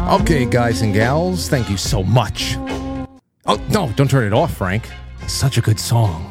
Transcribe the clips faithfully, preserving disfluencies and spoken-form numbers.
Okay, guys and gals, thank you so much. Oh, no, don't turn it off, Frank. Such a good song.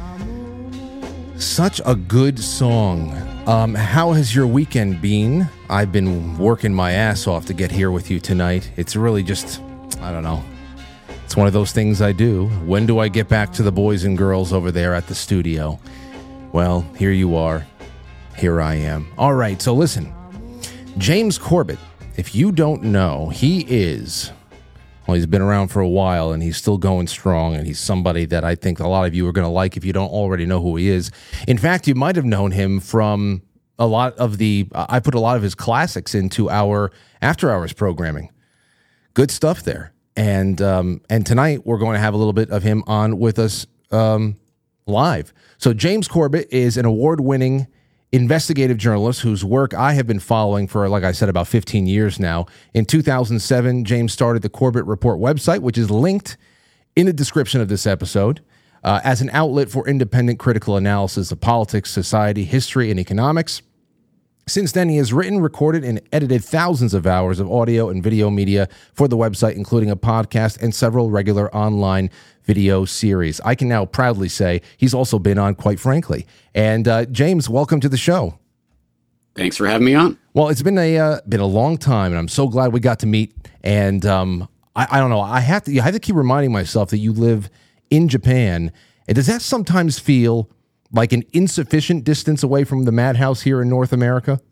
Such a good song. Um, how has your weekend been? I've been working my ass off to get here with you tonight. It's really just, I don't know. It's one of those things I do. When do I get back to the boys and girls over there at the studio? Well, here you are. Here I am. All right, so listen. James Corbett, if you don't know, he is, well, he's been around for a while, and he's still going strong, and he's somebody that I think a lot of you are going to like if you don't already know who he is. In fact, you might have known him from a lot of the, uh, I put a lot of his classics into our after-hours programming. Good stuff there. And um, and tonight, we're going to have a little bit of him on with us um, live. So James Corbett is an award-winning investigative journalist whose work I have been following for, like I said, about fifteen years now. In two thousand seven, James started the Corbett Report website, which is linked in the description of this episode, uh, as an outlet for independent critical analysis of politics, society, history, and economics. Since then, he has written, recorded, and edited thousands of hours of audio and video media for the website, including a podcast and several regular online video series. I can now proudly say he's also been on, quite frankly. And uh, James, welcome to the show. Thanks for having me on. Well, it's been a uh, been a long time, and I'm so glad we got to meet. And um, I, I don't know, I have to I have to keep reminding myself that you live in Japan. And does that sometimes feel like an insufficient distance away from the madhouse here in North America?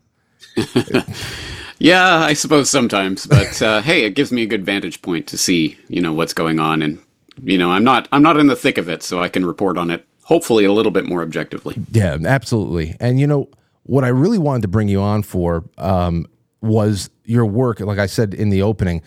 Yeah, I suppose sometimes, but uh, hey, it gives me a good vantage point to see, you know, what's going on, and you know, I'm not I'm not in the thick of it, so I can report on it hopefully a little bit more objectively. Yeah, absolutely. And you know, what I really wanted to bring you on for um, was your work. Like I said in the opening,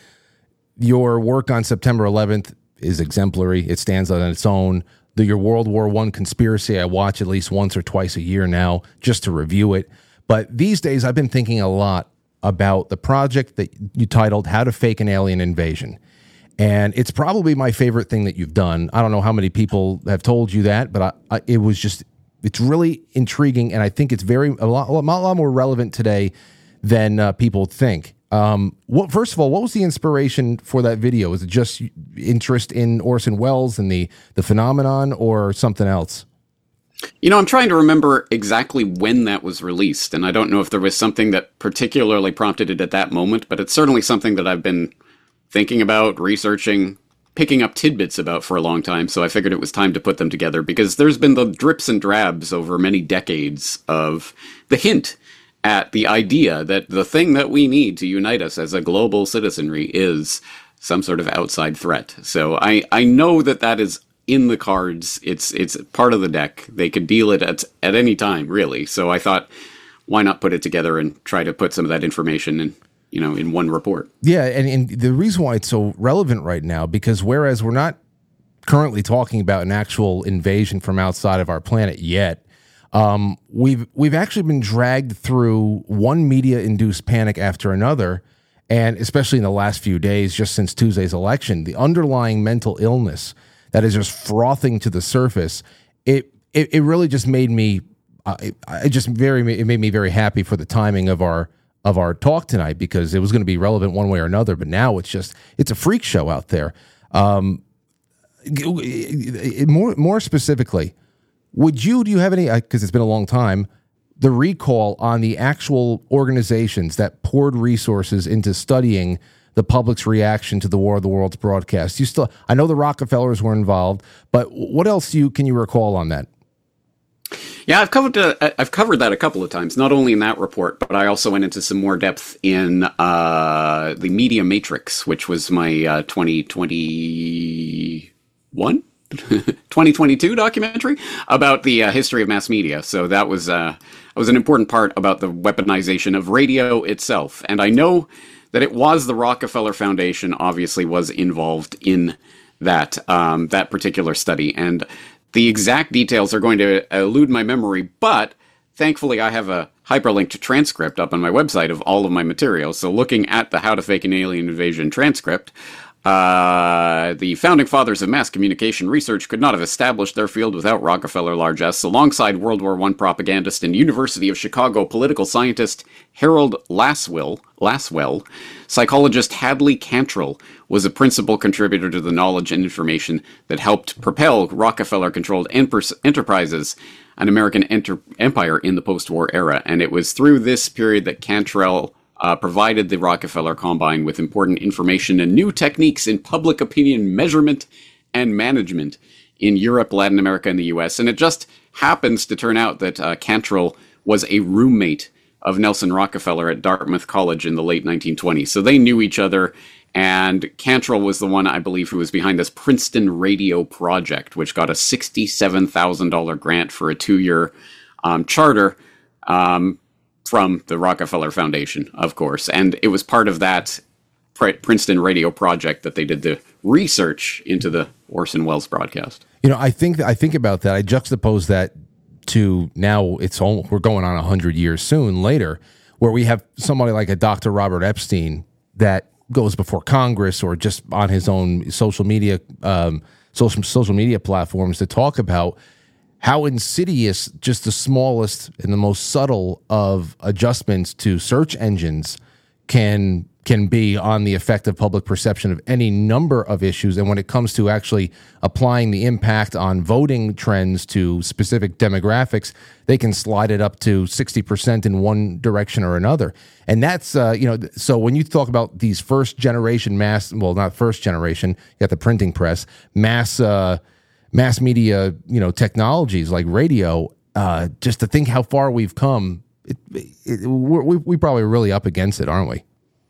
your work on September eleventh is exemplary. It stands on its own. The, your World War One conspiracy, I watch at least once or twice a year now just to review it. But these days, I've been thinking a lot about the project that you titled How to Fake an Alien Invasion. And it's probably my favorite thing that you've done. I don't know how many people have told you that, but I, I, it was just, it's really intriguing. And I think it's very, a lot, a lot more relevant today than uh, people think. Um, what, first of all, what was the inspiration for that video? Was it just interest in Orson Welles and the, the phenomenon, or something else? You know, I'm trying to remember exactly when that was released, and I don't know if there was something that particularly prompted it at that moment, but it's certainly something that I've been thinking about, researching, picking up tidbits about for a long time, so I figured it was time to put them together, because there's been the drips and drabs over many decades of the hint at the idea that the thing that we need to unite us as a global citizenry is some sort of outside threat. So I, I know that that is in the cards. It's it's part of the deck. They could deal it at, at any time, really. So I thought, why not put it together and try to put some of that information in, you know, in one report? Yeah, and, and the reason why it's so relevant right now, because whereas we're not currently talking about an actual invasion from outside of our planet yet, Um, we've we've actually been dragged through one media-induced panic after another, and especially in the last few days, just since Tuesday's election, the underlying mental illness that is just frothing to the surface. It it, it really just made me, uh, it, it just very it made me very happy for the timing of our of our talk tonight, because it was going to be relevant one way or another. But now it's just it's a freak show out there. Um, more more specifically. Would you, do you have any, because it's been a long time, the recall on the actual organizations that poured resources into studying the public's reaction to the War of the Worlds broadcast? You still, I know the Rockefellers were involved, but what else you can you recall on that? Yeah, I've covered uh, I've covered that a couple of times, not only in that report, but I also went into some more depth in uh, the Media Matrix, which was my uh, twenty twenty-one? twenty twenty-two documentary about the uh, history of mass media. So that was uh, was an important part about the weaponization of radio itself. And I know that it was the Rockefeller Foundation, obviously, was involved in that um, that particular study. And the exact details are going to elude my memory, but thankfully I have a hyperlinked transcript up on my website of all of my materials. So looking at the How to Fake an Alien Invasion transcript, Uh, the founding fathers of mass communication research could not have established their field without Rockefeller largesse, alongside World War One propagandist and University of Chicago political scientist Harold Laswell. Laswell, psychologist Hadley Cantrell was a principal contributor to the knowledge and information that helped propel Rockefeller-controlled enterprises, an American enter- empire in the post-war era. And it was through this period that Cantrell Uh, provided the Rockefeller Combine with important information and new techniques in public opinion measurement and management in Europe, Latin America, and the U S. And it just happens to turn out that uh, Cantrell was a roommate of Nelson Rockefeller at Dartmouth College in the late nineteen twenties. So they knew each other, and Cantrell was the one, I believe, who was behind this Princeton Radio Project, which got a sixty-seven thousand dollars grant for a two-year um, charter um, from the Rockefeller Foundation, of course. And it was part of that Pr- Princeton Radio Project that they did the research into the Orson Welles broadcast. You know, I think I think about that. I juxtapose that to now it's all, we're going on one hundred years soon later, where we have somebody like a Doctor Robert Epstein that goes before Congress or just on his own social media um, social social media platforms to talk about how insidious just the smallest and the most subtle of adjustments to search engines can can be on the effect of public perception of any number of issues. And when it comes to actually applying the impact on voting trends to specific demographics, they can slide it up to sixty percent in one direction or another. And that's, uh, you know, so when you talk about these first generation mass, well, not first generation, you got the printing press, mass, uh, mass media, you know, technologies like radio, uh, just to think how far we've come, it, it, we're, we we probably are really up against it, aren't we?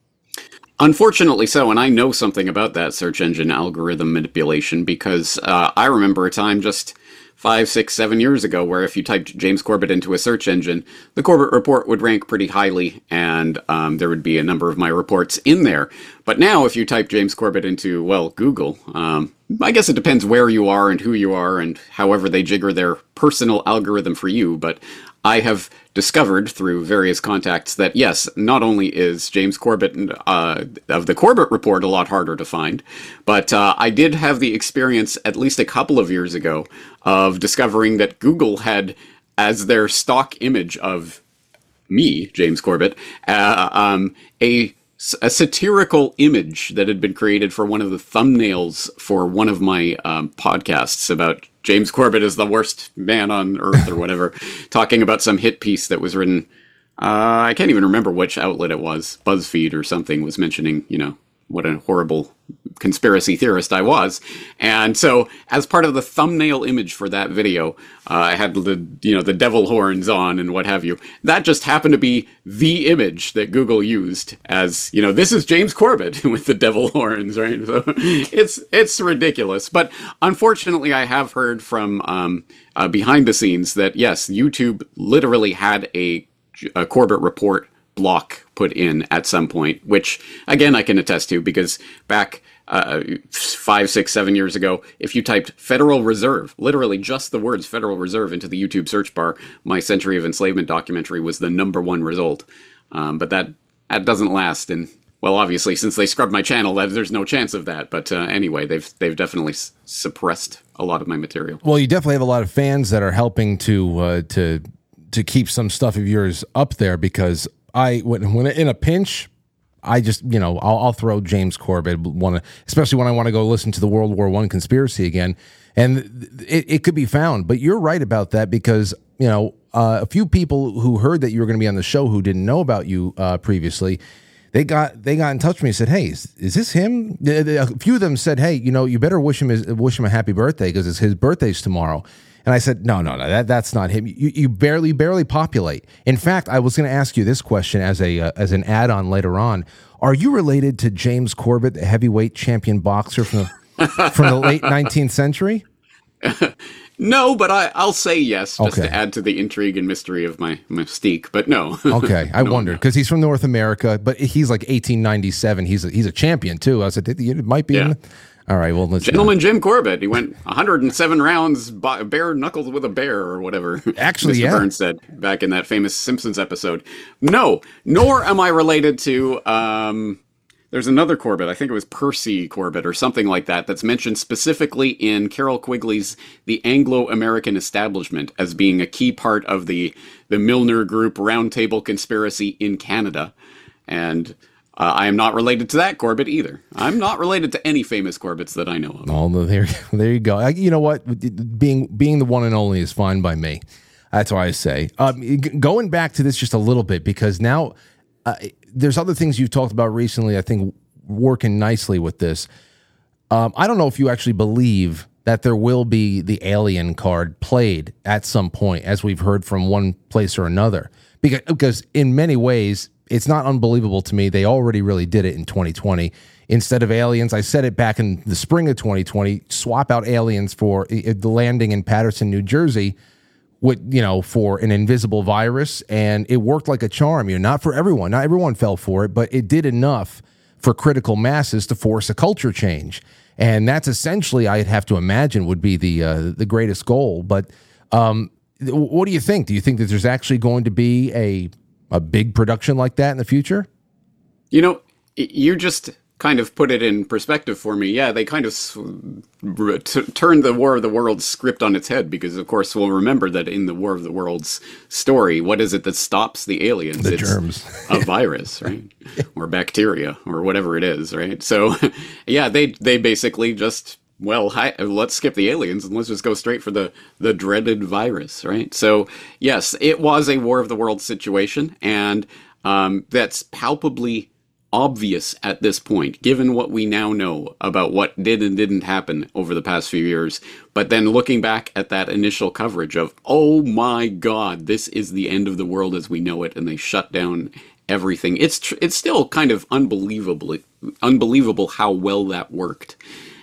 Unfortunately so, and I know something about that search engine algorithm manipulation because uh, I remember a time just five, six, seven years ago where if you typed James Corbett into a search engine, the Corbett Report would rank pretty highly, and um, there would be a number of my reports in there. But now if you type James Corbett into, well, Google, um, I guess it depends where you are and who you are and however they jigger their personal algorithm for you, but I have discovered through various contacts that, yes, not only is James Corbett uh, of the Corbett Report a lot harder to find, but uh, I did have the experience at least a couple of years ago of discovering that Google had as their stock image of me, James Corbett, uh, um, a a satirical image that had been created for one of the thumbnails for one of my um, podcasts about James Corbett is the worst man on earth or whatever, talking about some hit piece that was written. Uh, I can't even remember which outlet it was. BuzzFeed or something was mentioning, you know, what a horrible conspiracy theorist I was. And so as part of the thumbnail image for that video, uh, I had the, you know, the devil horns on and what have you. That just happened to be the image that Google used as, you know, this is James Corbett with the devil horns, right? So it's, it's ridiculous. But unfortunately, I have heard from um, uh, behind the scenes that, yes, YouTube literally had a, a Corbett Report block put in at some point, which again I can attest to because back uh, five, six, seven years ago, if you typed Federal Reserve, literally just the words Federal Reserve into the YouTube search bar, my Century of Enslavement documentary was the number one result. Um, but that that doesn't last, and well, obviously, since they scrubbed my channel, there's no chance of that. But uh, anyway, they've they've definitely s- suppressed a lot of my material. Well, you definitely have a lot of fans that are helping to uh, to to keep some stuff of yours up there because I when when in a pinch, I just you know I'll, I'll throw James Corbett one, especially when I want to go listen to the World War One conspiracy again, and it, it could be found. But you're right about that because you know uh, a few people who heard that you were going to be on the show who didn't know about you uh, previously, they got they got in touch with me and said, "Hey, is, is this him?" A few of them said, "Hey, you know, you better wish him his, wish him a happy birthday because it's his birthday's tomorrow." And I said, no, no, no, that, that's not him. You, you barely, barely populate. In fact, I was going to ask you this question as a uh, as an add-on later on. Are you related to James Corbett, the heavyweight champion boxer from the, from the late nineteenth century? No, but I, I'll say yes, just Okay. to add to the intrigue and mystery of my, my mystique, but no. Okay, I No, wondered, because he's from North America, but he's like eighteen ninety-seven. He's a, he's a champion, too. I said, it might be. Yeah. In All right, well, let's Gentleman Jim Corbett. He went one hundred seven rounds, b- bare knuckles with a bear, or whatever. Actually, Mister yeah. Burns said back in that famous Simpsons episode. No, nor am I related to um, there's another Corbett, I think it was Percy Corbett or something like that, that's mentioned specifically in Carroll Quigley's The Anglo-American Establishment as being a key part of the, the Milner Group Roundtable conspiracy in Canada. And uh, I am not related to that Corbett either. I'm not related to any famous Corbetts that I know of. Oh, there, there you go. I, you know what? Being being the one and only is fine by me. That's why I say. Um, going back to this just a little bit, because now uh, there's other things you've talked about recently, I think, working nicely with this. Um, I don't know if you actually believe that there will be the alien card played at some point, as we've heard from one place or another. Because, because in many ways, it's not unbelievable to me. They already really did it in twenty twenty. Instead of aliens, I said it back in the spring of twenty twenty, swap out aliens for the landing in Paterson, New Jersey, with, you know, for an invisible virus, and it worked like a charm. You know, not for everyone. Not everyone fell for it, but it did enough for critical masses to force a culture change. And that's essentially, I'd have to imagine, would be the uh, the greatest goal. But um, what do you think? Do you think that there's actually going to be a a big production like that in the future? You know, you just kind of put it in perspective for me. Yeah, they kind of t- turned the War of the Worlds script on its head, because, of course, we'll remember that in the War of the Worlds story, what is it that stops the aliens? The it's germs. A virus, right? Or bacteria, or whatever it is, right? So, yeah, they they basically just, well, hi, let's skip the aliens and let's just go straight for the, the dreaded virus, right? So, yes, it was a War of the Worlds situation, and um, that's palpably obvious at this point, given what we now know about what did and didn't happen over the past few years. But then looking back at that initial coverage of, oh my God, this is the end of the world as we know it, and they shut down everything. It's tr- it's still kind of unbelievable, unbelievable how well that worked.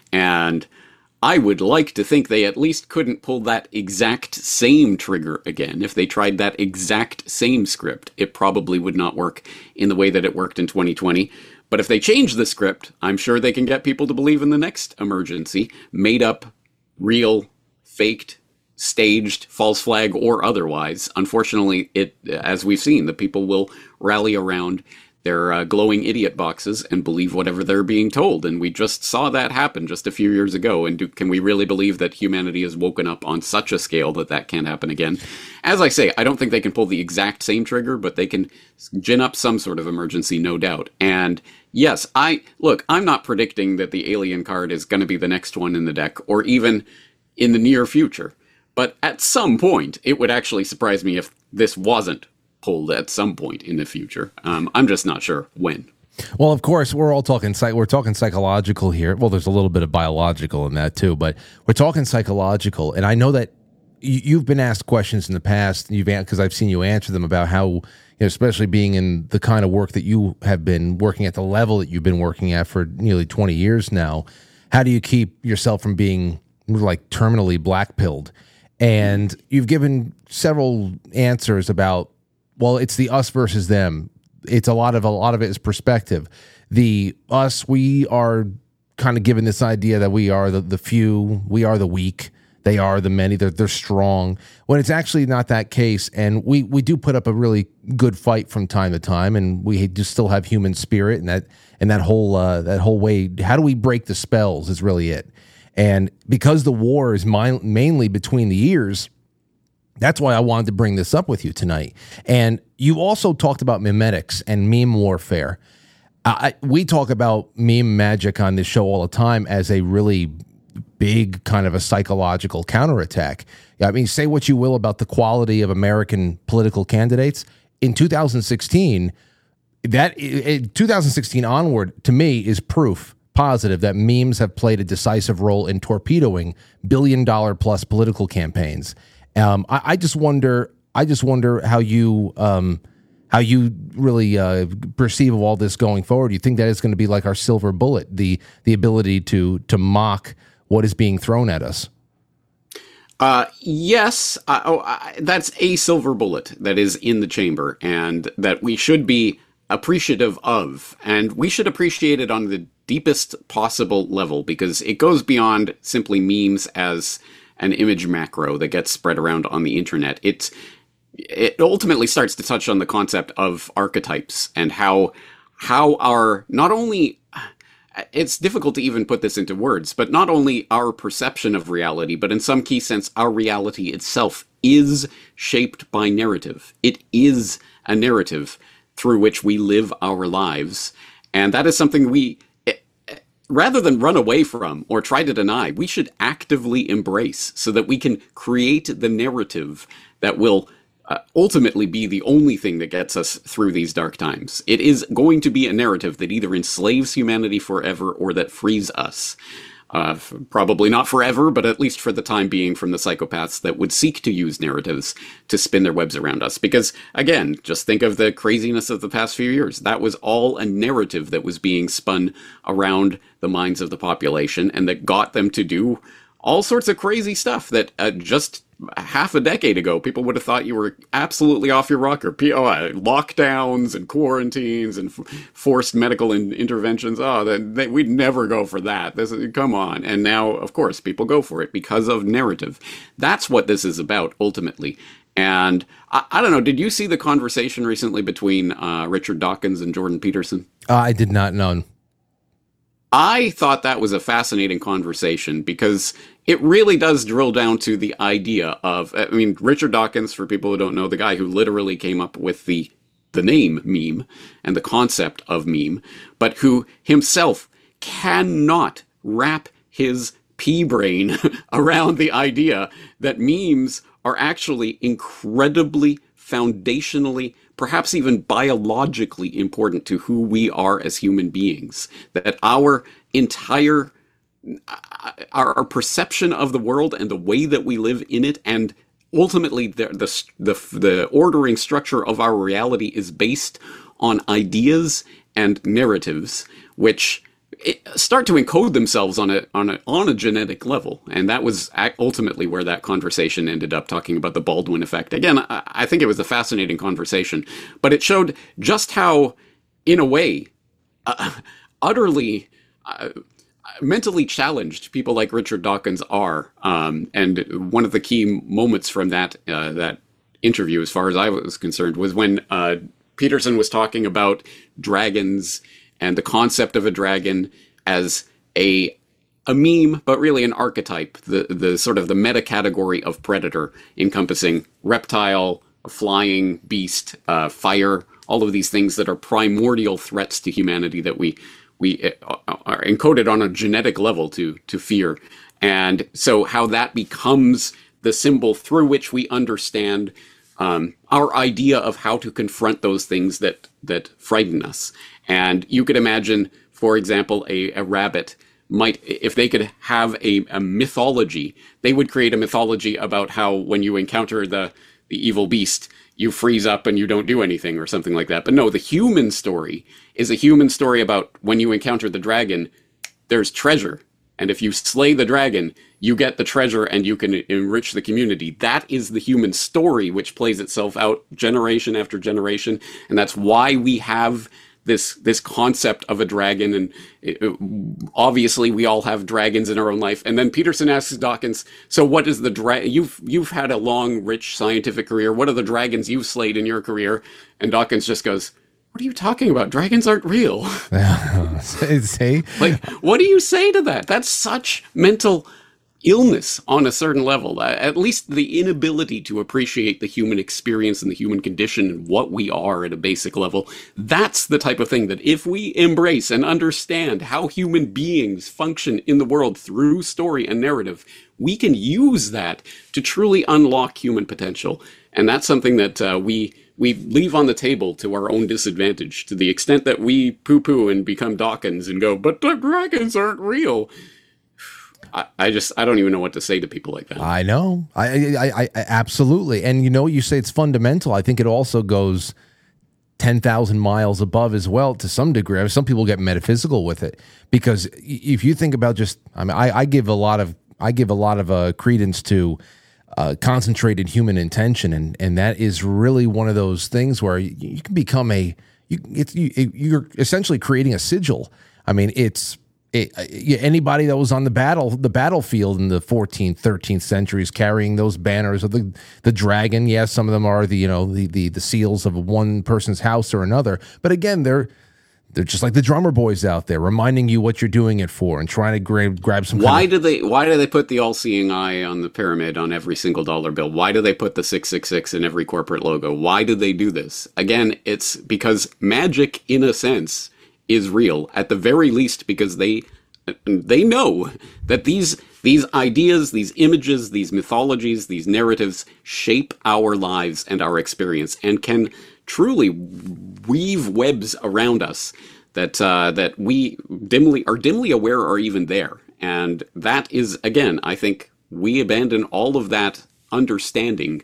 And I would like to think they at least couldn't pull that exact same trigger again. If they tried that exact same script, it probably would not work in the way that it worked in twenty twenty. But if they change the script, I'm sure they can get people to believe in the next emergency, made up, real, faked, staged, false flag, or otherwise. Unfortunately, it, as we've seen, the people will rally around their uh, glowing idiot boxes and believe whatever they're being told. And we just saw that happen just a few years ago. And do, can we really believe that humanity has woken up on such a scale that that can't happen again? As I say, I don't think they can pull the exact same trigger, but they can gin up some sort of emergency, no doubt. And yes, I look, I'm not predicting that the alien card is going to be the next one in the deck, or even in the near future. But at some point, it would actually surprise me if this wasn't pulled at some point in the future. Um, I'm just not sure when. Well, of course, we're all talking psych- we're talking psychological here. Well, there's a little bit of biological in that too, but we're talking psychological. And I know that y- you've been asked questions in the past. You've because I've seen you answer them about how, you know, especially being in the kind of work that you have been working at, the level that you've been working at for nearly twenty years now. How do you keep yourself from being like terminally black-pilled? And you've given several answers about, well, it's the us versus them. It's a lot of a lot of it is perspective. The us, we are kind of given this idea that we are the, the few, we are the weak, they are the many, they're, they're strong, when it's actually not that case. And we, we do put up a really good fight from time to time, and we do still have human spirit, and that and that whole uh, that whole way. How do we break the spells is really it. And because the war is mi- mainly between the ears, that's why I wanted to bring this up with you tonight. And you also talked about memetics and meme warfare. I, we talk about meme magic on this show all the time as a really big kind of a psychological counterattack. I mean, say what you will about the quality of American political candidates. In two thousand sixteen, that two thousand sixteen onward, to me, is proof positive that memes have played a decisive role in torpedoing billion dollar plus political campaigns. Um, I, I just wonder. I just wonder how you um, how you really uh, perceive of all this going forward. Do you think that it's going to be like our silver bullet, the the ability to to mock what is being thrown at us? Uh, yes, uh, oh, uh, that's a silver bullet that is in the chamber, and that we should be appreciative of, and we should appreciate it on the deepest possible level, because it goes beyond simply memes as an image macro that gets spread around on the internet. It's, it ultimately starts to touch on the concept of archetypes and how how our, not only, it's difficult to even put this into words, but not only our perception of reality, but in some key sense, our reality itself is shaped by narrative. It is a narrative through which we live our lives. And that is something we, rather than run away from or try to deny, we should actively embrace so that we can create the narrative that will uh, ultimately be the only thing that gets us through these dark times. It is going to be a narrative that either enslaves humanity forever or that frees us. Uh, f- probably not forever, but at least for the time being, from the psychopaths that would seek to use narratives to spin their webs around us. Because, again, just think of the craziness of the past few years. That was all a narrative that was being spun around the minds of the population and that got them to do all sorts of crazy stuff that uh, just half a decade ago, people would have thought you were absolutely off your rocker. P- oh, uh, lockdowns and quarantines and f- forced medical in- interventions. Oh, they, they, we'd never go for that. This is, come on. And now, of course, people go for it because of narrative. That's what this is about, ultimately. And I, I don't know, did you see the conversation recently between uh, Richard Dawkins and Jordan Peterson? Uh, I did not know. I thought that was a fascinating conversation because it really does drill down to the idea of, I mean, Richard Dawkins, for people who don't know, the guy who literally came up with the the name meme and the concept of meme, but who himself cannot wrap his pea brain around the idea that memes are actually incredibly foundationally, perhaps even biologically important to who we are as human beings. That our entire, our, our perception of the world and the way that we live in it, and ultimately the, the, the, the ordering structure of our reality is based on ideas and narratives, which start to encode themselves on a on a on a genetic level, and that was ultimately where that conversation ended up, talking about the Baldwin effect. Again, I, I think it was a fascinating conversation, but it showed just how, in a way, uh, utterly uh, mentally challenged people like Richard Dawkins are. Um, and one of the key moments from that uh, that interview, as far as I was concerned, was when uh, Peterson was talking about dragons and the concept of a dragon as a a meme, but really an archetype, the the sort of the meta category of predator, encompassing reptile, flying beast, uh, fire, all of these things that are primordial threats to humanity that we we are encoded on a genetic level to to fear. And so how that becomes the symbol through which we understand um, our idea of how to confront those things that that frighten us. And you could imagine, for example, a, a rabbit might, if they could have a, a mythology, they would create a mythology about how when you encounter the, the evil beast, you freeze up and you don't do anything or something like that. But no, the human story is a human story about when you encounter the dragon, there's treasure. And if you slay the dragon, you get the treasure and you can enrich the community. That is the human story, which plays itself out generation after generation. And that's why we have this this concept of a dragon, and it, it, obviously we all have dragons in our own life. And then Peterson asks Dawkins, so what is the dragon? You've, you've had a long, rich scientific career. What are the dragons you've slayed in your career? And Dawkins just goes, what are you talking about? Dragons aren't real. See? Like, what do you say to that? That's such mental illness on a certain level. Uh, at least the inability to appreciate the human experience and the human condition and what we are at a basic level. That's the type of thing that if we embrace and understand how human beings function in the world through story and narrative, we can use that to truly unlock human potential. And that's something that uh, we we leave on the table to our own disadvantage, to the extent that we poo-poo and become Dawkins and go, but the dragons aren't real. I, I just, I don't even know what to say to people like that. I know. I, I, I, I absolutely. And you know, you say it's fundamental. I think it also goes ten thousand miles above as well to some degree. Some people get metaphysical with it, because if you think about just, I mean, I, I give a lot of, I give a lot of uh, credence to uh, concentrated human intention. And, and that is really one of those things where you, you can become a, you, it's, you, you're essentially creating a sigil. I mean, it's, It, anybody that was on the battle, the battlefield in the fourteenth, thirteenth centuries, carrying those banners of the the dragon. Yes, some of them are the you know the the the seals of one person's house or another. But again, they're They're just like the drummer boys out there, reminding you what you're doing it for and trying to grab grab some. Why kind of- do they? Why do they put the all-seeing eye on the pyramid on every single dollar bill? Why do they put the six six six in every corporate logo? Why do they do this? Again, it's because magic, in a sense, is real. At the very least, because they they know that these these ideas, these images, these mythologies, these narratives shape our lives and our experience, and can truly weave webs around us that uh, that we dimly are dimly aware are even there. And that is, again, I think we abandon all of that understanding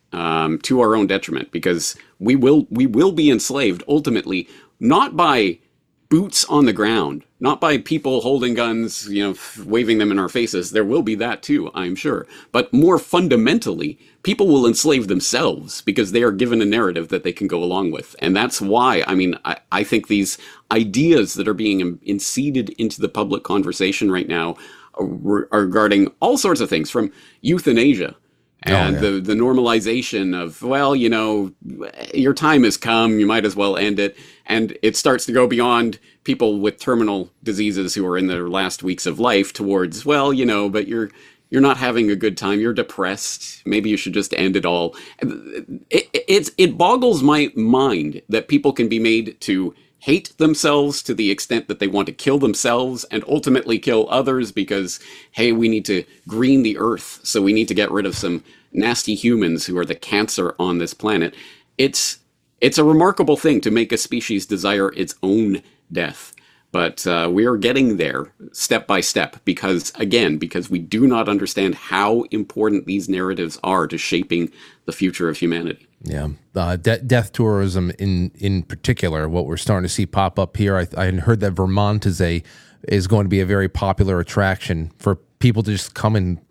um, to our own detriment, because we will we will be enslaved ultimately, not by boots on the ground, not by people holding guns, you know, waving them in our faces. There will be that too, I'm sure. But more fundamentally, people will enslave themselves because they are given a narrative that they can go along with. And that's why, I mean, I, I think these ideas that are being inseeded into the public conversation right now are, are regarding all sorts of things, from euthanasia and oh, yeah. the, the normalization of, well, you know, your time has come, you might as well end it. And it starts to go beyond people with terminal diseases who are in their last weeks of life towards, well, you know, but you're you're not having a good time, you're depressed, maybe you should just end it all. It, it, it's, it boggles my mind that people can be made to hate themselves to the extent that they want to kill themselves and ultimately kill others because, hey, we need to green the earth, so we need to get rid of some nasty humans who are the cancer on this planet. It's it's a remarkable thing to make a species desire its own death. But uh, we are getting there step by step because, again, because we do not understand how important these narratives are to shaping the future of humanity. Yeah, uh, de- death tourism in in particular, what we're starting to see pop up here. I, I heard that Vermont is a is going to be a very popular attraction for people to just come and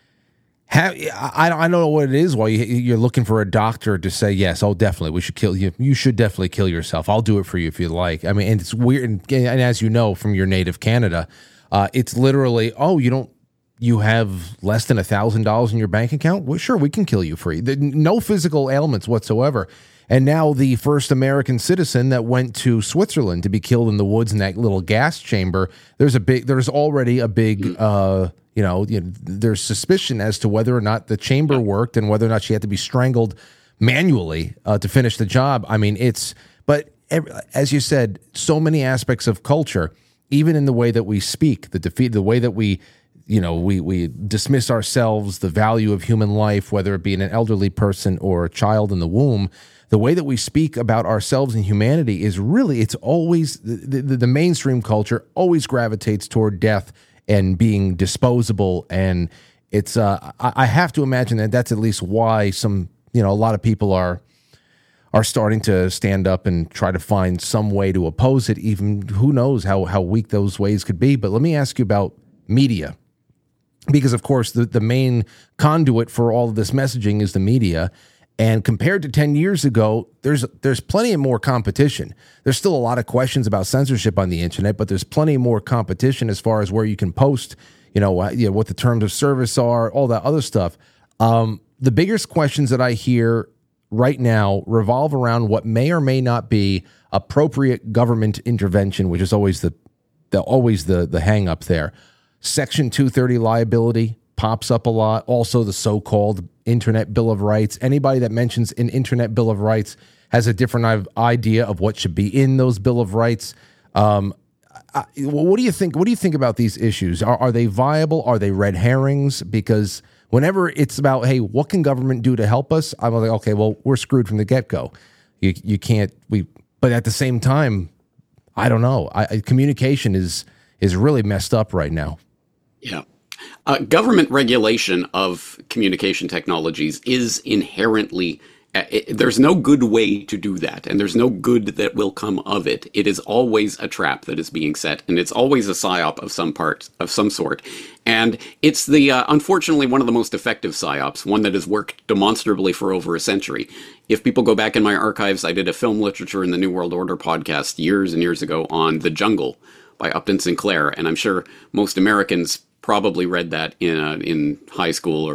have. I, I don't know what it is. While you, you're looking for a doctor to say yes, oh, definitely, we should kill you. You should definitely kill yourself. I'll do it for you if you like. I mean, and it's weird. And, and as you know from your native Canada, uh, it's literally, oh, you don't. You have less than a thousand dollars in your bank account? Well, sure, we can kill you free. No physical ailments whatsoever. And now the first American citizen that went to Switzerland to be killed in the woods in that little gas chamber. There's a big. There's already a big. Uh, you know, you know, there's suspicion as to whether or not the chamber worked and whether or not she had to be strangled manually uh, to finish the job. I mean, it's. But as you said, so many aspects of culture, even in the way that we speak, the defeat, the way that we. You know, we, we dismiss ourselves, the value of human life, whether it be an elderly person or a child in the womb. The way that we speak about ourselves and humanity is really, it's always, the, the, the mainstream culture always gravitates toward death and being disposable. And it's, uh, I, I have to imagine that that's at least why some, you know, a lot of people are, are starting to stand up and try to find some way to oppose it. Even who knows how, how weak those ways could be. But let me ask you about media. Because, of course, the, the main conduit for all of this messaging is the media. And compared to ten years ago, there's there's plenty of more competition. There's still a lot of questions about censorship on the internet, but there's plenty more competition as far as where you can post, you know, you know what the terms of service are, all that other stuff. Um, the biggest questions that I hear right now revolve around what may or may not be appropriate government intervention, which is always the, the always the the hang up there. Section two thirty liability pops up a lot. Also, the so-called Internet Bill of Rights. Anybody that mentions an Internet Bill of Rights has a different idea of what should be in those Bill of Rights. Um, I, what do you think? What do you think about these issues? Are, are they viable? Are they red herrings? Because whenever it's about, hey, what can government do to help us? I'm like, okay, well, we're screwed from the get-go. You you can't. We. But at the same time, I don't know. I, communication is is really messed up right now. Yeah. Uh, government regulation of communication technologies is inherently, uh, it, there's no good way to do that, and there's no good that will come of it. It is always a trap that is being set, and it's always a psyop of some part, of some sort. And it's the, uh, unfortunately, one of the most effective psyops, one that has worked demonstrably for over a century. If people go back in my archives, I did a Film Literature in the New World Order podcast years and years ago on The Jungle by Upton Sinclair, and I'm sure most Americans probably read that in uh, in high school or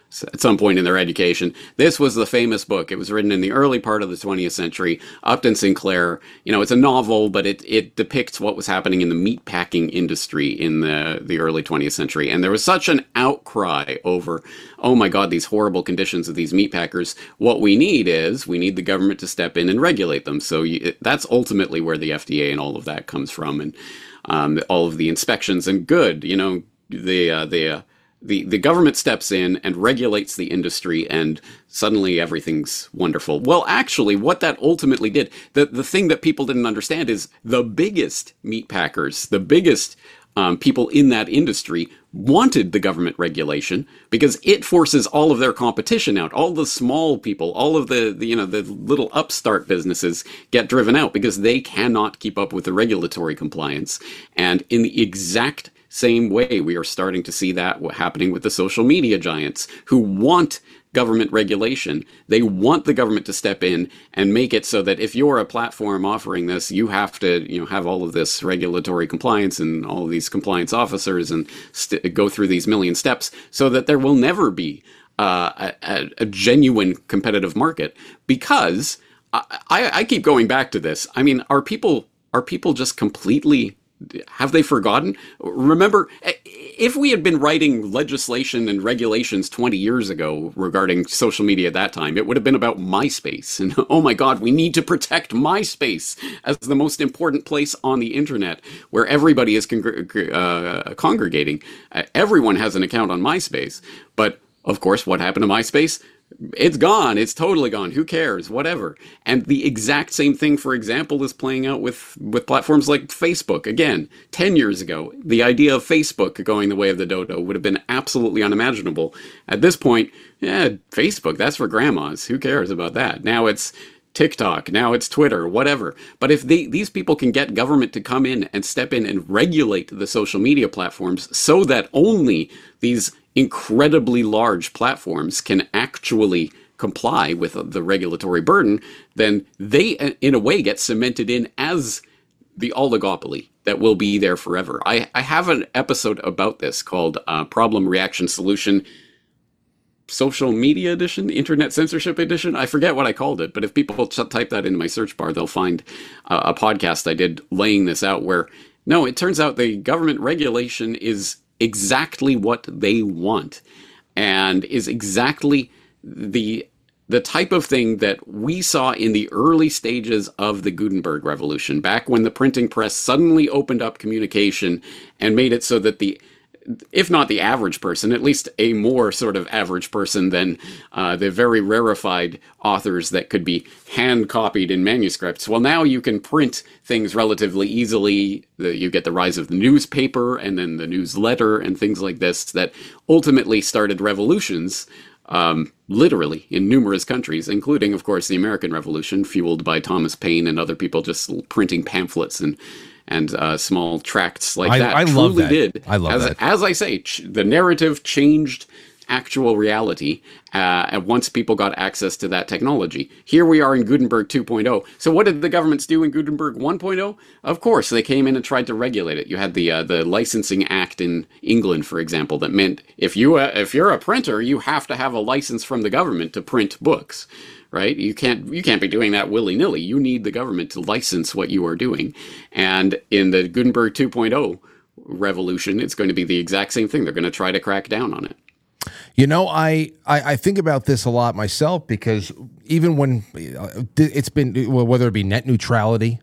at some point in their education. This was the famous book. It was written in the early part of the twentieth century. Upton Sinclair, you know, it's a novel, but it, it depicts what was happening in the meatpacking industry in the, the early twentieth century. And there was such an outcry over, oh my God, these horrible conditions of these meatpackers. What we need is, we need the government to step in and regulate them. So you, that's ultimately where the F D A and all of that comes from. And um, all of the inspections and good, you know, the, uh, the, uh, The the government steps in and regulates the industry, and suddenly everything's wonderful. Well, actually, what that ultimately did, the, the thing that people didn't understand is the biggest meat packers, the biggest um, people in that industry wanted the government regulation because it forces all of their competition out. All the small people, all of the, the you know the little upstart businesses get driven out because they cannot keep up with the regulatory compliance. And in the exact same way, we are starting to see that happening with the social media giants who want government regulation. They want the government to step in and make it so that if you're a platform offering this, you have to, you know, have all of this regulatory compliance and all of these compliance officers and st- go through these million steps so that there will never be uh, a, a genuine competitive market. Because I, I, I keep going back to this. I mean, are people are people just completely Have they forgotten? Remember, if we had been writing legislation and regulations twenty years ago regarding social media at that time, it would have been about MySpace. And oh my God, we need to protect MySpace as the most important place on the internet where everybody is congr- uh, congregating. Uh, everyone has an account on MySpace. But of course, what happened to MySpace? It's gone. It's totally gone. Who cares? Whatever. And the exact same thing, for example, is playing out with, with platforms like Facebook. Again, ten years ago, the idea of Facebook going the way of the dodo would have been absolutely unimaginable. At this point, yeah, Facebook, that's for grandmas. Who cares about that? Now it's TikTok, now it's Twitter, whatever. But if they, these people can get government to come in and step in and regulate the social media platforms so that only these incredibly large platforms can actually comply with the regulatory burden, then they, in a way, get cemented in as the oligopoly that will be there forever. I, I have an episode about this called uh, Problem, Reaction, Solution, Social Media Edition, Internet Censorship Edition. I forget what I called it, but if people type that into my search bar, they'll find uh, a podcast I did laying this out where, no, it turns out the government regulation is exactly what they want and is exactly the the type of thing that we saw in the early stages of the Gutenberg Revolution, back when the printing press suddenly opened up communication and made it so that the, if not the average person, at least a more sort of average person than uh, the very rarefied authors that could be hand copied in manuscripts. Well, now you can print things relatively easily. You get the rise of the newspaper and then the newsletter and things like this that ultimately started revolutions, um, literally in numerous countries, including, of course, the American Revolution, fueled by Thomas Paine and other people just printing pamphlets and and uh, small tracts like I, that. I truly love that. Did. I love as, that. As I say, ch- the narrative changed actual reality uh, and once people got access to that technology. Here we are in Gutenberg two point oh. So what did the governments do in Gutenberg one point oh? Of course, they came in and tried to regulate it. You had the uh, the Licensing Act in England, for example, that meant if you uh, if you're a printer, you have to have a license from the government to print books. Right? You can't you can't be doing that willy-nilly. You need the government to license what you are doing. And in the Gutenberg two point oh revolution, it's going to be the exact same thing. They're going to try to crack down on it. You know, I, I, I think about this a lot myself because even when it's been, whether it be net neutrality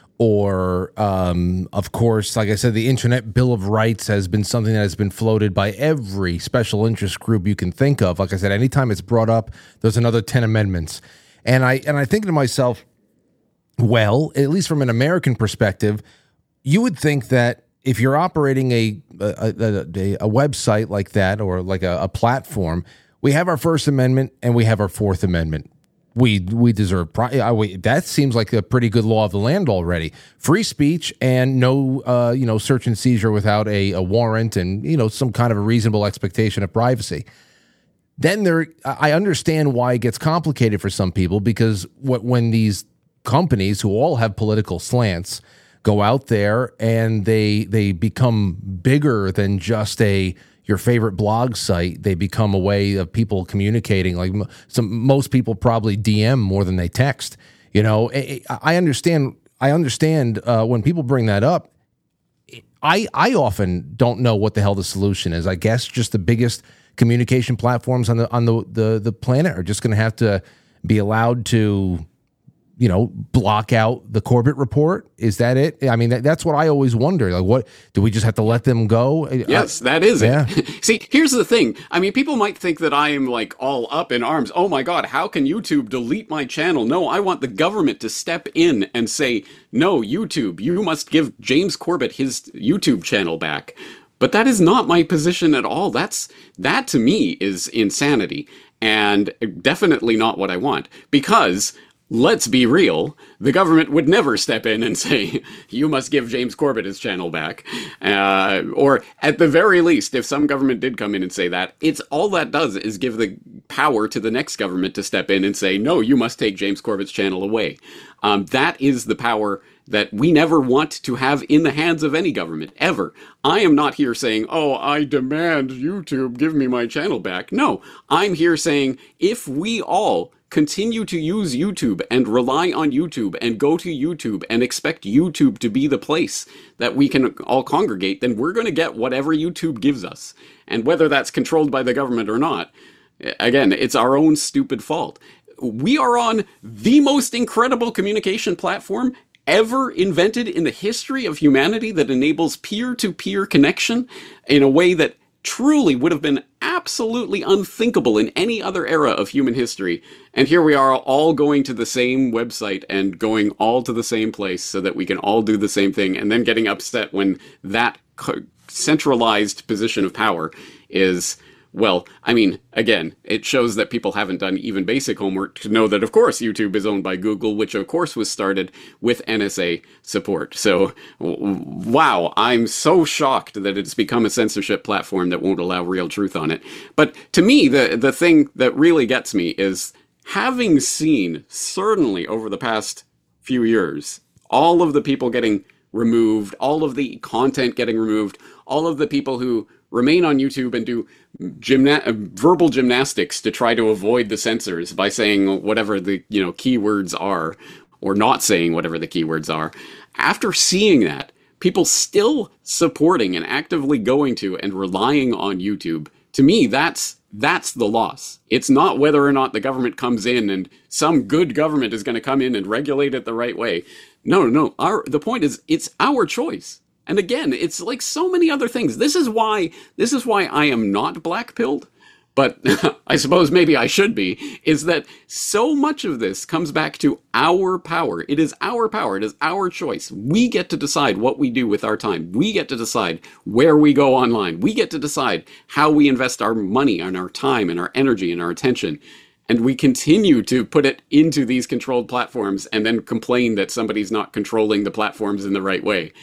or, um, of course, like I said, the Internet Bill of Rights has been something that has been floated by every special interest group you can think of. Like I said, anytime it's brought up, there's another ten amendments. And I and I think to myself, well, at least from an American perspective, you would think that if you're operating a a, a, a website like that or like a, a platform, we have our First Amendment and we have our Fourth Amendment. We we deserve pri- we, that seems like a pretty good law of the land already. Free speech and no uh, you know search and seizure without a, a warrant and you know some kind of a reasonable expectation of privacy. Then there, I understand why it gets complicated for some people because what when these companies who all have political slants go out there and they they become bigger than just a your favorite blog site, they become a way of people communicating. Like some, most people probably D M more than they text. You know, I, I understand. I understand uh, when people bring that up. I I often don't know what the hell the solution is. I guess just the biggest communication platforms on the on the the, the planet are just going to have to be allowed to, you know, block out the Corbett report. Is that it? I mean, that, that's what I always wonder. Like, what do we just have to let them go? Yes, I, that is yeah. it. See, here's the thing. I mean, people might think that I am like all up in arms. Oh my God, how can YouTube delete my channel? No, I want the government to step in and say, no, YouTube, you must give James Corbett his YouTube channel back. But that is not my position at all. That's that to me is insanity, and definitely not what I want. Because let's be real, the government would never step in and say, you must give James Corbett his channel back. Uh, or at the very least, if some government did come in and say that, it's all that does is give the power to the next government to step in and say, no, you must take James Corbett's channel away. Um, that is the power that we never want to have in the hands of any government, ever. I am not here saying, oh, I demand YouTube give me my channel back. No, I'm here saying, if we all continue to use YouTube and rely on YouTube and go to YouTube and expect YouTube to be the place that we can all congregate, then we're going to get whatever YouTube gives us. And whether that's controlled by the government or not, again, it's our own stupid fault. We are on the most incredible communication platform ever invented in the history of humanity that enables peer-to-peer connection in a way that truly would have been absolutely unthinkable in any other era of human history. And here we are all going to the same website and going all to the same place so that we can all do the same thing, and then getting upset when that centralized position of power is, well, I mean, again, it shows that people haven't done even basic homework to know that, of course, YouTube is owned by Google, which, of course, was started with N S A support. So, wow, I'm so shocked that it's become a censorship platform that won't allow real truth on it. But to me, the, the thing that really gets me is having seen, certainly over the past few years, all of the people getting removed, all of the content getting removed, all of the people who remain on YouTube and do gymna- verbal gymnastics to try to avoid the censors by saying whatever the, you know, keywords are, or not saying whatever the keywords are. After seeing that, people still supporting and actively going to and relying on YouTube, to me, that's that's the loss. It's not whether or not the government comes in and some good government is going to come in and regulate it the right way. No, no, our the point is it's our choice. And again, it's like so many other things. This is why this is why I am not black-pilled, but I suppose maybe I should be, is that so much of this comes back to our power. It is our power. It is our choice. We get to decide what we do with our time. We get to decide where we go online. We get to decide how we invest our money and our time and our energy and our attention. And we continue to put it into these controlled platforms and then complain that somebody's not controlling the platforms in the right way.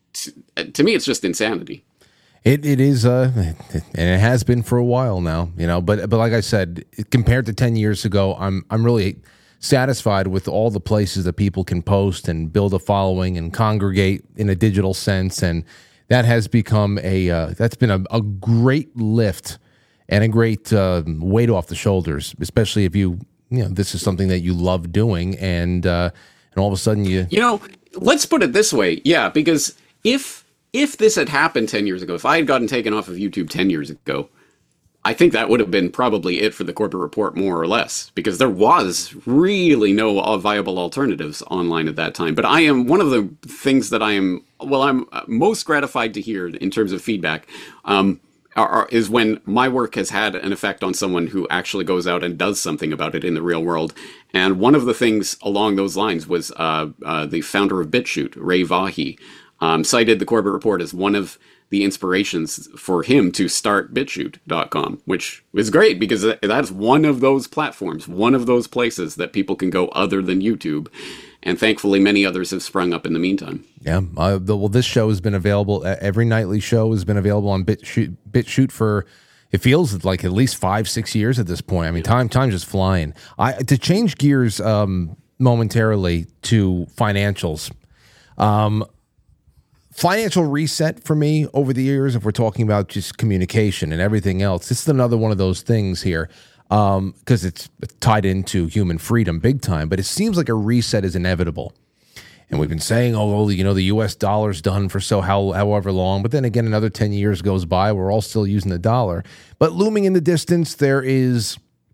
To, to me, it's just insanity. It it is, uh, and it has been for a while now, you know. But but like I said, compared to ten years ago, I'm I'm really satisfied with all the places that people can post and build a following and congregate in a digital sense, and that has become a uh, that's been a, a great lift and a great uh, weight off the shoulders, especially if you you know this is something that you love doing, and uh, and all of a sudden you you know let's put it this way, yeah, because. If if this had happened ten years ago, if I had gotten taken off of YouTube ten years ago, I think that would have been probably it for the Corbett Report, more or less, because there was really no viable alternatives online at that time. But I am, one of the things that I am, well, I'm most gratified to hear in terms of feedback, um, are, are, is when my work has had an effect on someone who actually goes out and does something about it in the real world. And one of the things along those lines was uh, uh, the founder of BitChute, Ray Vahi, Um, cited the Corbett Report as one of the inspirations for him to start BitChute dot com, which is great because that's one of those platforms, one of those places that people can go other than YouTube. And thankfully, many others have sprung up in the meantime. Yeah. Uh, the, well, this show has been available. Uh, every nightly show has been available on BitChute, BitChute for, it feels like at least five, six years at this point. I mean, time time's just flying. I, to change gears um, momentarily to financials, um, financial reset for me over the years, if we're talking about just communication and everything else, this is another one of those things here, um, because it's tied into human freedom big time, but it seems like a reset is inevitable. And we've been saying, oh, well, you know, the U S dollar's done for so how, however long, but then again, another ten years goes by, we're all still using the dollar. But looming in the distance, there is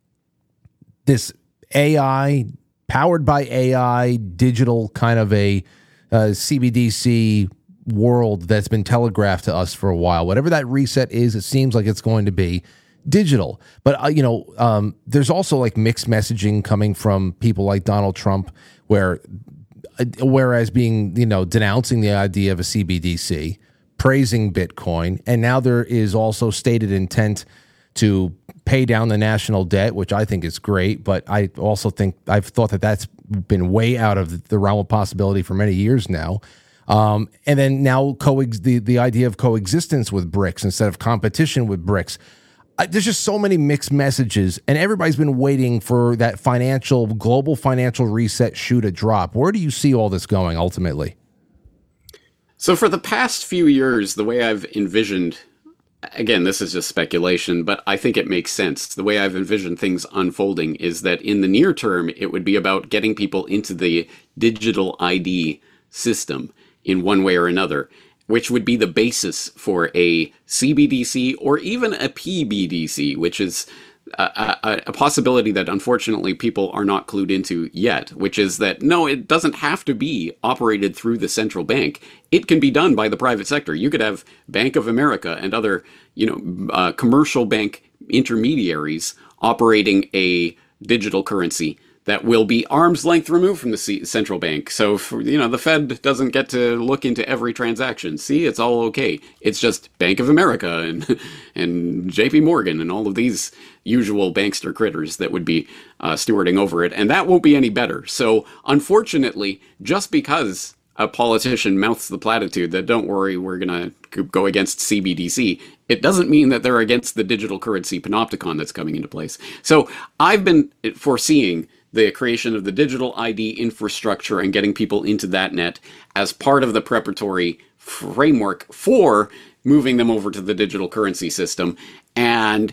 this A I, powered by A I, digital kind of a uh, C B D C world that's been telegraphed to us for a while. Whatever that reset is, it seems like it's going to be digital. But, uh, you know, um, there's also like mixed messaging coming from people like Donald Trump, where uh, whereas being, you know, denouncing the idea of a C B D C, praising Bitcoin, and now there is also stated intent to pay down the national debt, which I think is great, but I also think I've thought that that's been way out of the realm of possibility for many years now. Um, and then now coex- the, the idea of coexistence with BRICS instead of competition with BRICS. I, there's just so many mixed messages, and everybody's been waiting for that financial, global financial reset shoe to drop. Where do you see all this going ultimately? So for the past few years, the way I've envisioned, again, this is just speculation, but I think it makes sense. The way I've envisioned things unfolding is that in the near term, it would be about getting people into the digital I D system in one way or another, which would be the basis for a C B D C or even a P B D C, which is a, a, a possibility that unfortunately people are not clued into yet, which is that, no, it doesn't have to be operated through the central bank. It can be done by the private sector. You could have Bank of America and other, you know, uh, commercial bank intermediaries operating a digital currency that will be arm's length removed from the C- central bank. So, for, you know, the Fed doesn't get to look into every transaction. See, it's all okay. It's just Bank of America and and J P Morgan and all of these usual bankster critters that would be uh, stewarding over it. And that won't be any better. So, unfortunately, just because a politician mouths the platitude that, don't worry, we're going to go against C B D C, it doesn't mean that they're against the digital currency panopticon that's coming into place. So, I've been foreseeing the creation of the digital I D infrastructure and getting people into that net as part of the preparatory framework for moving them over to the digital currency system. And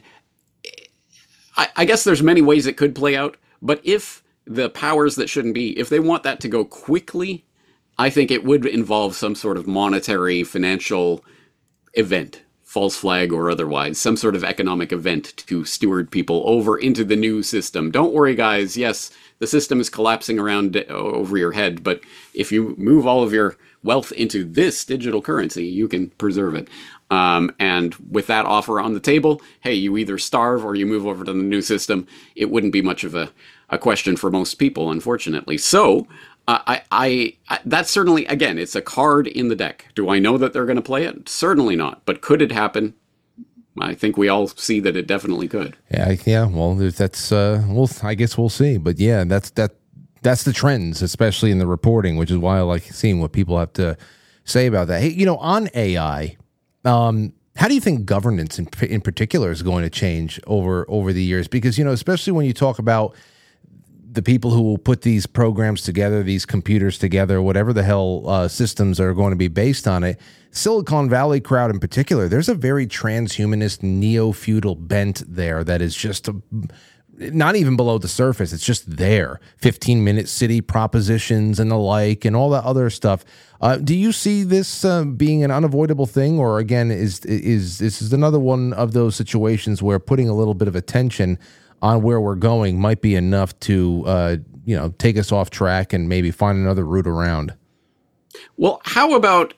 I, I guess there's many ways it could play out, but if the powers that shouldn't be, if they want that to go quickly, I think it would involve some sort of monetary, financial event, false flag or otherwise, some sort of economic event to steward people over into the new system. Don't worry, guys. Yes, the system is collapsing around over your head, but if you move all of your wealth into this digital currency, you can preserve it. Um, and with that offer on the table, hey, you either starve or you move over to the new system. It wouldn't be much of a, a question for most people, unfortunately. So uh, I, I, I, that's certainly, again, it's a card in the deck. Do I know that they're going to play it? Certainly not. But could it happen? I think we all see that it definitely could. Yeah, yeah. Well, that's uh, well, I guess we'll see. But yeah, that's that. That's the trends, especially in the reporting, which is why I like seeing what people have to say about that. Hey, you know, on A I, um, how do you think governance in in particular is going to change over over the years? Because, you know, especially when you talk about the people who will put these programs together, these computers together, whatever the hell uh, systems are going to be based on it, Silicon Valley crowd in particular, there's a very transhumanist, neo-feudal bent there that is just a, not even below the surface. It's just there. fifteen-minute city propositions and the like and all that other stuff. Uh, do you see this uh, being an unavoidable thing? Or again, is is this is another one of those situations where putting a little bit of attention on where we're going might be enough to, uh, you know, take us off track and maybe find another route around? Well, how about,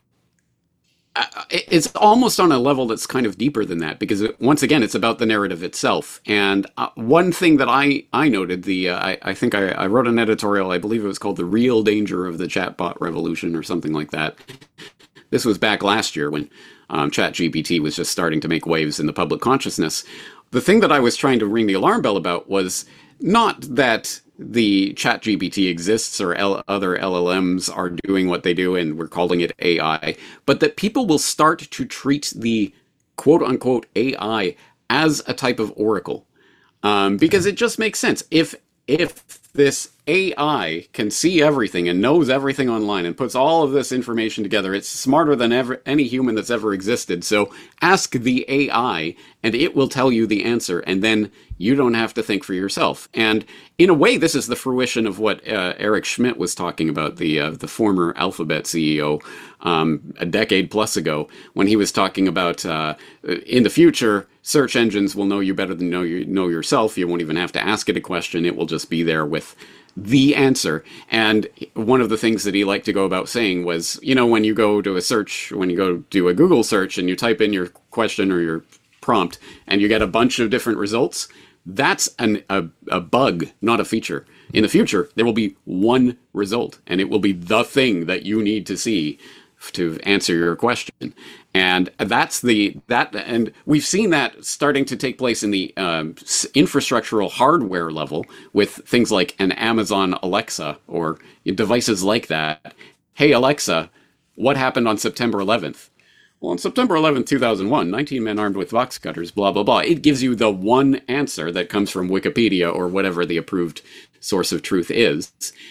uh, it's almost on a level that's kind of deeper than that, because it, once again, it's about the narrative itself. And uh, one thing that I, I noted, the uh, I, I think I, I wrote an editorial, I believe it was called The Real Danger of the Chatbot Revolution or something like that. This was back last year when um, ChatGPT was just starting to make waves in the public consciousness. The thing that I was trying to ring the alarm bell about was not that the ChatGPT exists or L- other L L Ms are doing what they do and we're calling it A I, but that people will start to treat the quote-unquote A I as a type of oracle. Um, because it just makes sense. If if this A I can see everything and knows everything online and puts all of this information together. It's smarter than ever any human that's ever existed. So ask the A I and it will tell you the answer. And then you don't have to think for yourself. And in a way, this is the fruition of what uh, Eric Schmidt was talking about, the uh, the former Alphabet C E O, um, a decade plus ago, when he was talking about uh, in the future, search engines will know you better than know you know yourself. You won't even have to ask it a question. It will just be there with the answer. And one of the things that he liked to go about saying was, you know, when you go to a search, when you go do a Google search and you type in your question or your prompt and you get a bunch of different results, that's an, a, a bug, not a feature. In the future, there will be one result, and it will be the thing that you need to see to answer your question. And that's the that, and we've seen that starting to take place in the um, infrastructural hardware level with things like an Amazon Alexa or devices like that. Hey Alexa, what happened on September eleventh? Well, on September eleventh, two thousand one, nineteen men armed with box cutters, blah, blah, blah. It gives you the one answer that comes from Wikipedia or whatever the approved source of truth is.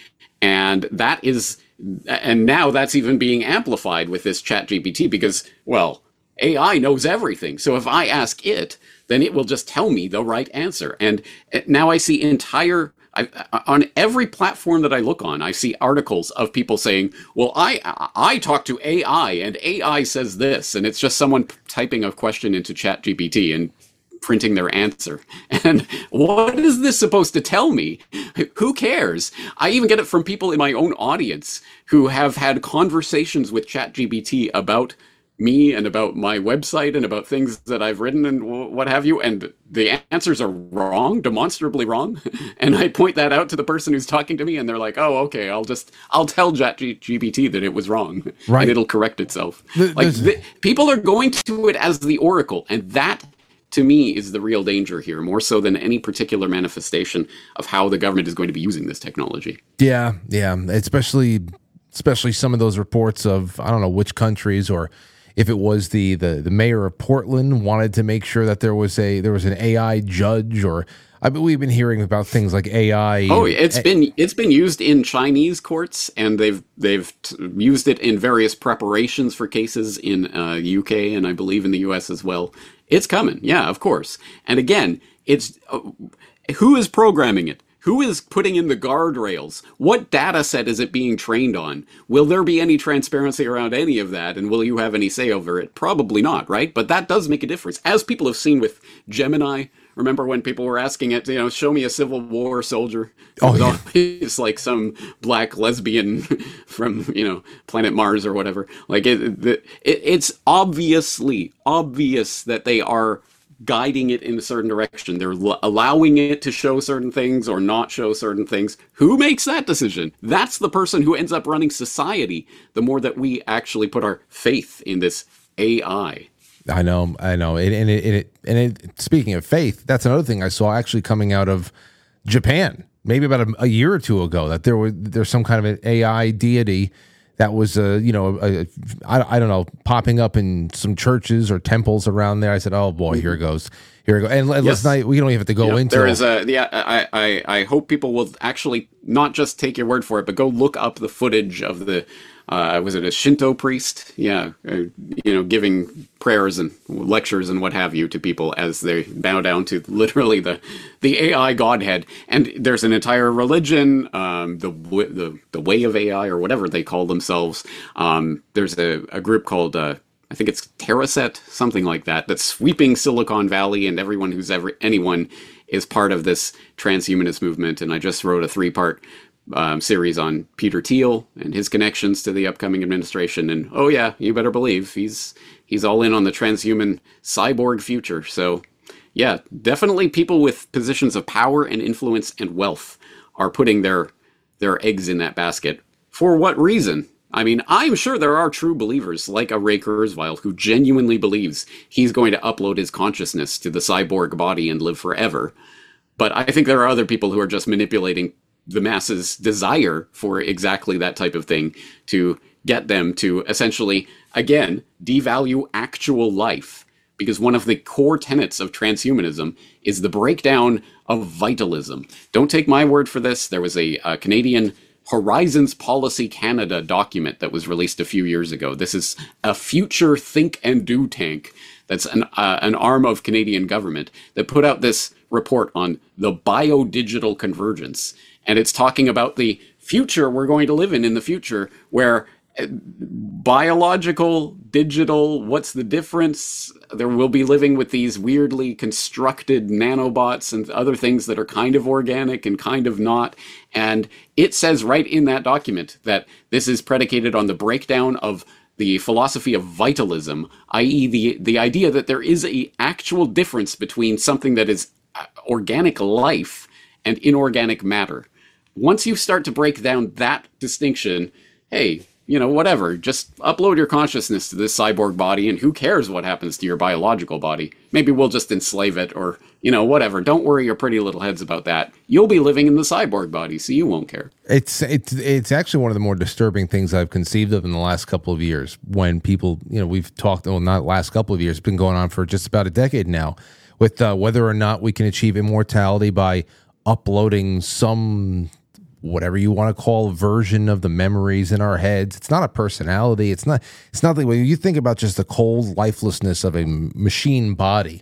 And that is, and now that's even being amplified with this ChatGPT because, well, A I knows everything. So if I ask it, then it will just tell me the right answer. And now I see entire... I, on every platform that I look on, I see articles of people saying, well, I I talk to A I and A I says this, and it's just someone typing a question into ChatGPT and printing their answer. And what is this supposed to tell me? Who cares? I even get it from people in my own audience who have had conversations with ChatGPT about me and about my website and about things that I've written and what have you, and the answers are wrong, demonstrably wrong. And I point that out to the person who's talking to me, and they're like, "Oh, okay, I'll just I'll tell ChatGPT that it was wrong, right, and it'll correct itself." The, like the, people are going to it as the oracle, and that, to me, is the real danger here, more so than any particular manifestation of how the government is going to be using this technology. Yeah, yeah, especially especially some of those reports of I don't know which countries or. If it was the, the the mayor of Portland wanted to make sure that there was a there was an A I judge, or I mean, we've been hearing about things like A I. Oh, it's a- been it's been used in Chinese courts, and they've they've t- used it in various preparations for cases in uh, U K and I believe in the U S as well. It's coming, yeah, of course. And again, it's uh, who is programming it? Who is putting in the guardrails? What data set is it being trained on? Will there be any transparency around any of that? And will you have any say over it? Probably not, right? But that does make a difference. As people have seen with Gemini, remember when people were asking it, you know, show me a Civil War soldier? Oh, yeah. It's like some black lesbian from, you know, planet Mars or whatever. Like, it, it, it's obviously obvious that they are guiding it in a certain direction. They're l- allowing it to show certain things or not show certain things. Who makes that decision? That's the person who ends up running society, the more that we actually put our faith in this A I. I know, I know. And, and, it, and, it, and it, speaking of faith, that's another thing I saw actually coming out of Japan, maybe about a, a year or two ago, that there was there's some kind of an A I deity that was, uh, you know, a, a, I, I don't know, popping up in some churches or temples around there. I said, oh boy, here it goes. Here we go. And yes. Let's not, we don't even have to go yeah, into there is a, yeah, I, I, I hope people will actually not just take your word for it, but go look up the footage of the, uh, was it a Shinto priest? Yeah. Uh, you know, giving prayers and lectures and what have you to people as they bow down to literally the, the A I godhead. And there's an entire religion, um, the, the, the way of A I or whatever they call themselves. Um, there's a, a group called, uh, I think it's Terraset, something like that, that's sweeping Silicon Valley, and everyone who's ever, anyone is part of this transhumanist movement. And I just wrote a three-part um, series on Peter Thiel and his connections to the upcoming administration. And oh yeah, you better believe he's he's all in on the transhuman cyborg future. So yeah, definitely people with positions of power and influence and wealth are putting their their eggs in that basket. For what reason? I mean, I'm sure there are true believers like a Ray Kurzweil who genuinely believes he's going to upload his consciousness to the cyborg body and live forever. But I think there are other people who are just manipulating the masses' desire for exactly that type of thing to get them to essentially, again, devalue actual life because one of the core tenets of transhumanism is the breakdown of vitalism. Don't take my word for this. There was a, a Canadian Horizons Policy Canada document that was released a few years ago. This is a future think and do tank that's an, uh, an arm of Canadian government that put out this report on the biodigital convergence. And it's talking about the future we're going to live in in the future, where biological, digital, what's the difference? There will be living with these weirdly constructed nanobots and other things that are kind of organic and kind of not. And it says right in that document that this is predicated on the breakdown of the philosophy of vitalism, that is the, the idea that there is a actual difference between something that is organic life and inorganic matter. Once you start to break down that distinction, hey, you know, whatever, just upload your consciousness to this cyborg body and who cares what happens to your biological body? Maybe we'll just enslave it or, you know, whatever. Don't worry your pretty little heads about that. You'll be living in the cyborg body, so you won't care. It's it's it's actually one of the more disturbing things I've conceived of in the last couple of years when people, you know, we've talked, well, not last couple of years, it's been going on for just about a decade now, with uh, whether or not we can achieve immortality by uploading some, whatever you want to call, version of the memories in our heads. It's not a personality. It's not, it's not the way you think about just the cold lifelessness of a machine body.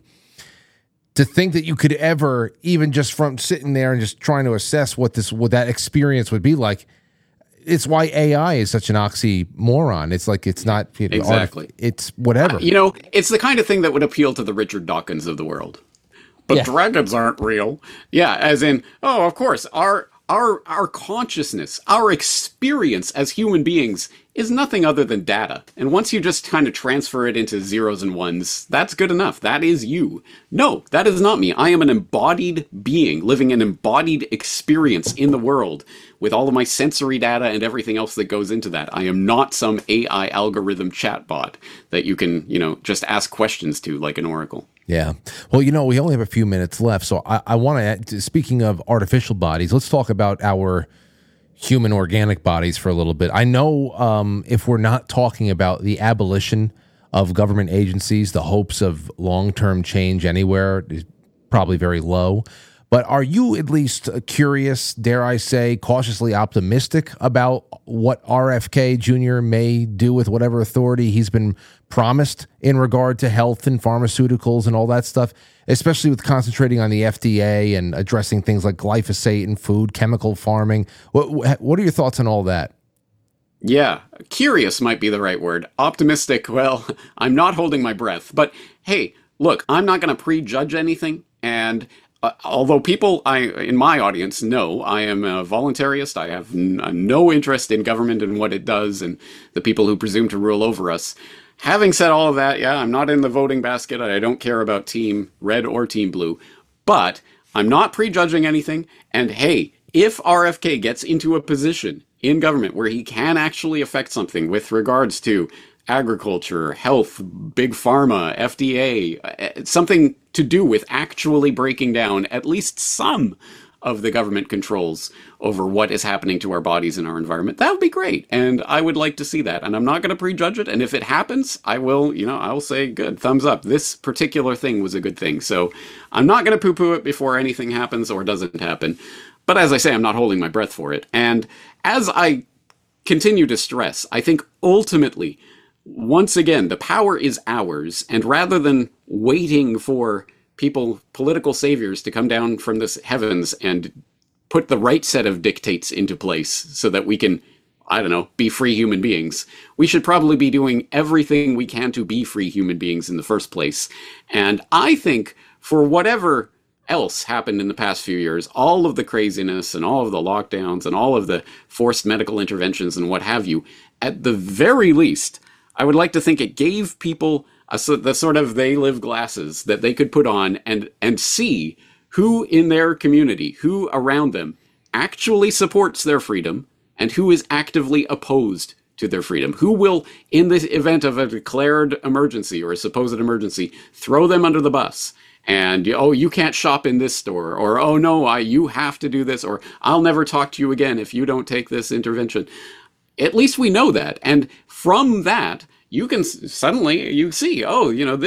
To think that you could ever, even just from sitting there and just trying to assess what this, what that experience would be like, it's why A I is such an oxymoron. It's like, it's not, you know, exactly. Art, it's whatever. Uh, you know, it's the kind of thing that would appeal to the Richard Dawkins of the world. But yeah. Dragons aren't real. Yeah, as in, oh, of course, our Our our consciousness, our experience as human beings is nothing other than data. And once you just kind of transfer it into zeros and ones, that's good enough. That is you. No, that is not me. I am an embodied being, living an embodied experience in the world with all of my sensory data and everything else that goes into that. I am not some A I algorithm chatbot that you can, you know, just ask questions to like an oracle. Yeah. Well, you know, we only have a few minutes left. So I, I want to, speaking of artificial bodies, let's talk about our human organic bodies for a little bit. I know um, if we're not talking about the abolition of government agencies, the hopes of long-term change anywhere is probably very low. But are you at least curious, dare I say, cautiously optimistic about what R F K Junior may do with whatever authority he's been promised in regard to health and pharmaceuticals and all that stuff, especially with concentrating on the F D A and addressing things like glyphosate in food, chemical farming? What, what are your thoughts on all that? Yeah, curious might be the right word. Optimistic, well, I'm not holding my breath. But hey, look, I'm not going to prejudge anything. And Uh, although people I in my audience know I am a voluntarist, I have n- no interest in government and what it does and the people who presume to rule over us. Having said all of that, yeah, I'm not in the voting basket. I don't care about Team Red or Team Blue. But I'm not prejudging anything. And hey, if R F K gets into a position in government where he can actually affect something with regards to agriculture, health, big pharma, F D A, something to do with actually breaking down at least some of the government controls over what is happening to our bodies and our environment, that would be great. And I would like to see that. And I'm not going to prejudge it. And if it happens, I will, you know, I will say, good, thumbs up. This particular thing was a good thing. So I'm not going to poo-poo it before anything happens or doesn't happen. But as I say, I'm not holding my breath for it. And as I continue to stress, I think ultimately, once again, the power is ours, and rather than waiting for people, political saviors, to come down from the heavens and put the right set of dictates into place so that we can, I don't know, be free human beings, we should probably be doing everything we can to be free human beings in the first place. And I think for whatever else happened in the past few years, all of the craziness and all of the lockdowns and all of the forced medical interventions and what have you, at the very least, I would like to think it gave people a, the sort of they live glasses that they could put on and, and see who in their community, who around them actually supports their freedom and who is actively opposed to their freedom. Who will, in the event of a declared emergency or a supposed emergency, throw them under the bus and, oh, you can't shop in this store, or, oh, no, I, you have to do this, or I'll never talk to you again if you don't take this intervention. At least we know that. And from that, you can suddenly, you see, oh, you know, this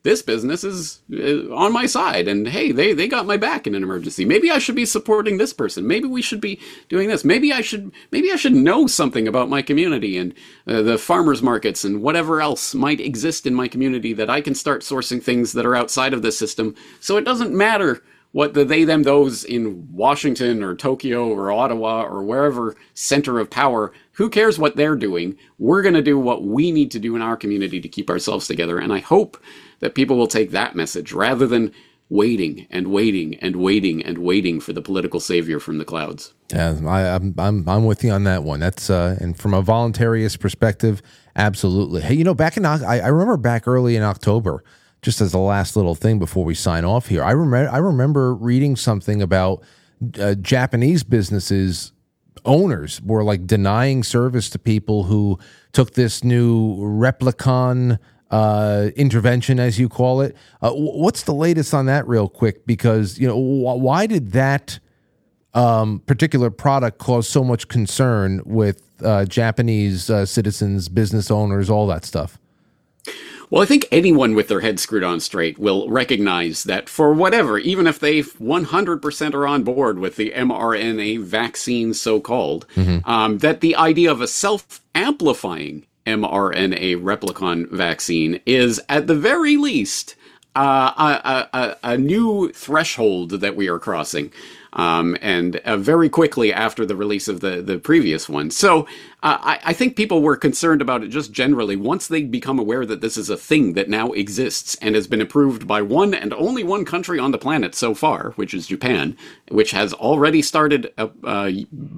this business is uh, on my side, and hey, they, they got my back in an emergency. Maybe I should be supporting this person. Maybe we should be doing this. Maybe I should maybe I should know something about my community and uh, the farmers markets and whatever else might exist in my community that I can start sourcing things that are outside of the system. So it doesn't matter what the they, them, those in Washington or Tokyo or Ottawa or wherever center of power, who cares what they're doing? We're going to do what we need to do in our community to keep ourselves together. And I hope that people will take that message rather than waiting and waiting and waiting and waiting for the political savior from the clouds. Yeah, I, I'm I'm I'm with you on that one. That's uh, and from a voluntarist perspective, absolutely. Hey, you know, back in I, I remember back early in October, just as the last little thing before we sign off here, I remember I remember reading something about uh, Japanese businesses owners were like denying service to people who took this new Replicon uh, intervention, as you call it. Uh, what's the latest on that, real quick? Because you know, wh- why did that um, particular product cause so much concern with uh, Japanese uh, citizens, business owners, all that stuff? Well, I think anyone with their head screwed on straight will recognize that for whatever, even if they one hundred percent are on board with the mRNA vaccine, so-called, mm-hmm. um, that the idea of a self-amplifying mRNA replicon vaccine is, at the very least, uh, a, a, a new threshold that we are crossing. Um, and uh, very quickly after the release of the, the previous one. So uh, I, I think people were concerned about it just generally once they become aware that this is a thing that now exists and has been approved by one and only one country on the planet so far, which is Japan, which has already started uh, uh,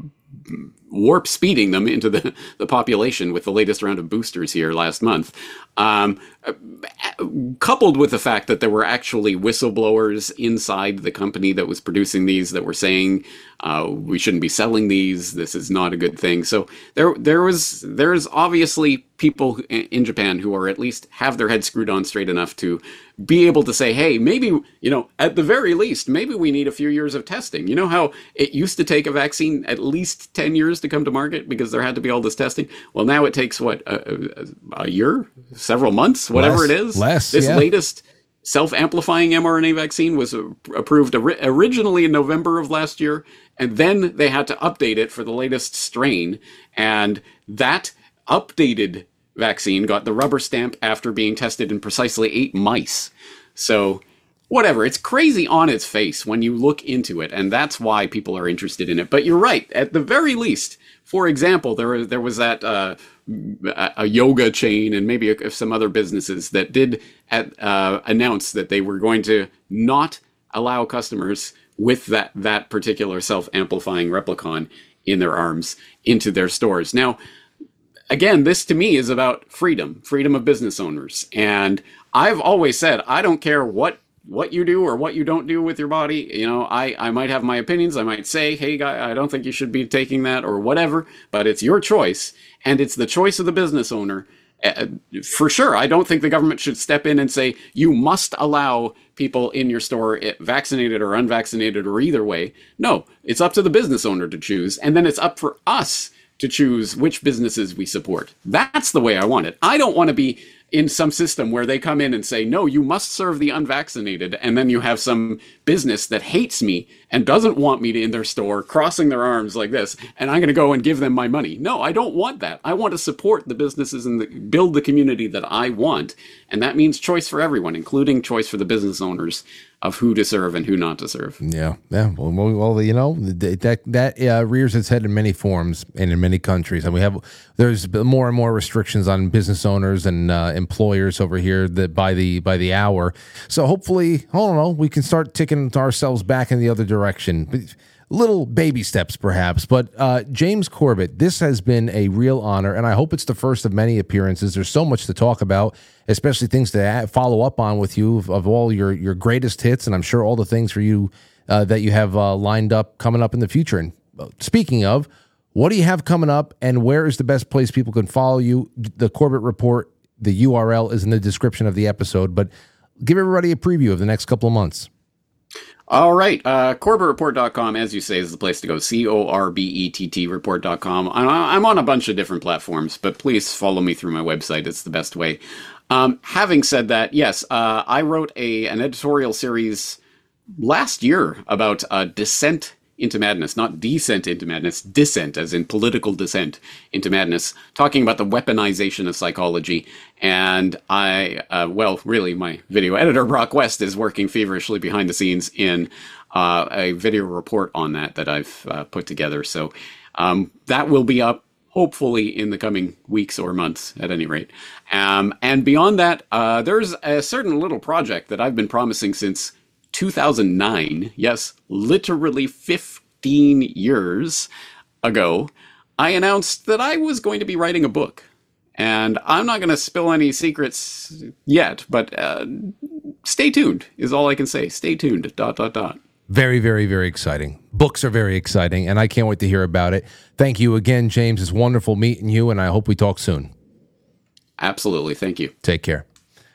warp speeding them into the, the population with the latest round of boosters here last month. Um, coupled with the fact that there were actually whistleblowers inside the company that was producing these that were saying, uh, we shouldn't be selling these, this is not a good thing. So there, there was, there's obviously people in Japan who are at least have their heads screwed on straight enough to be able to say, hey, maybe, you know, at the very least, maybe we need a few years of testing. You know how it used to take a vaccine at least ten years to come to market because there had to be all this testing? Well, now it takes, what, a, a, a year, several months, whatever less, it is. Less, this yeah. latest self-amplifying mRNA vaccine was approved ori- originally in November of last year, and then they had to update it for the latest strain, and that updated vaccine got the rubber stamp after being tested in precisely eight mice. So whatever, it's crazy on its face when you look into it, and that's why people are interested in it. But you're right, at the very least, for example, there, there was that uh, a yoga chain and maybe a, some other businesses that did at, uh, announce that they were going to not allow customers with that, that particular self-amplifying replicon in their arms into their stores. Now, again, this to me is about freedom, freedom of business owners. And I've always said, I don't care what what you do or what you don't do with your body. You know, I, I might have my opinions. I might say, hey, guy, I don't think you should be taking that or whatever, but it's your choice. And it's the choice of the business owner. Uh, for sure, I don't think the government should step in and say, you must allow people in your store, vaccinated or unvaccinated or either way. No, it's up to the business owner to choose. And then it's up for us to choose which businesses we support. That's the way I want it. I don't want to be in some system where they come in and say, no, you must serve the unvaccinated. And then you have some business that hates me and doesn't want me to in their store, crossing their arms like this, and I'm going to go and give them my money. No, I don't want that. I want to support the businesses and the, build the community that I want. And that means choice for everyone, including choice for the business owners of who to serve and who not to serve. Yeah, yeah. Well, well you know, that that uh, rears its head in many forms and in many countries, and we have there's more and more restrictions on business owners and uh, employers over here that by the by the hour. So hopefully, I don't know, we can start ticking ourselves back in the other direction. Little baby steps, perhaps. But uh, James Corbett, this has been a real honor, and I hope it's the first of many appearances. There's so much to talk about, especially things to add, follow up on with you of, of all your, your greatest hits, and I'm sure all the things for you uh, that you have uh, lined up coming up in the future. And uh, speaking of, what do you have coming up, and where is the best place people can follow you? The Corbett Report, the U R L is in the description of the episode, but give everybody a preview of the next couple of months. All right. Uh, Corbett Report dot com, as you say, is the place to go. C O R B E T T report dot com. I'm on a bunch of different platforms, but please follow me through my website. It's the best way. Um, having said that, yes, uh, I wrote a an editorial series last year about uh, descent into madness, not descent into madness, dissent, as in political descent into madness, talking about the weaponization of psychology. And I, uh, well, really, my video editor, Brock West, is working feverishly behind the scenes in uh, a video report on that that I've uh, put together. So um, that will be up hopefully in the coming weeks or months, at any rate. Um, and beyond that, uh, there's a certain little project that I've been promising since two thousand nine, yes, literally fifteen years ago. I announced that I was going to be writing a book. And I'm not going to spill any secrets yet, but uh, stay tuned is all I can say. Stay tuned, dot, dot, dot. Very, very, very exciting. Books are very exciting, and I can't wait to hear about it. Thank you again, James. It's wonderful meeting you, and I hope we talk soon. Absolutely. Thank you. Take care.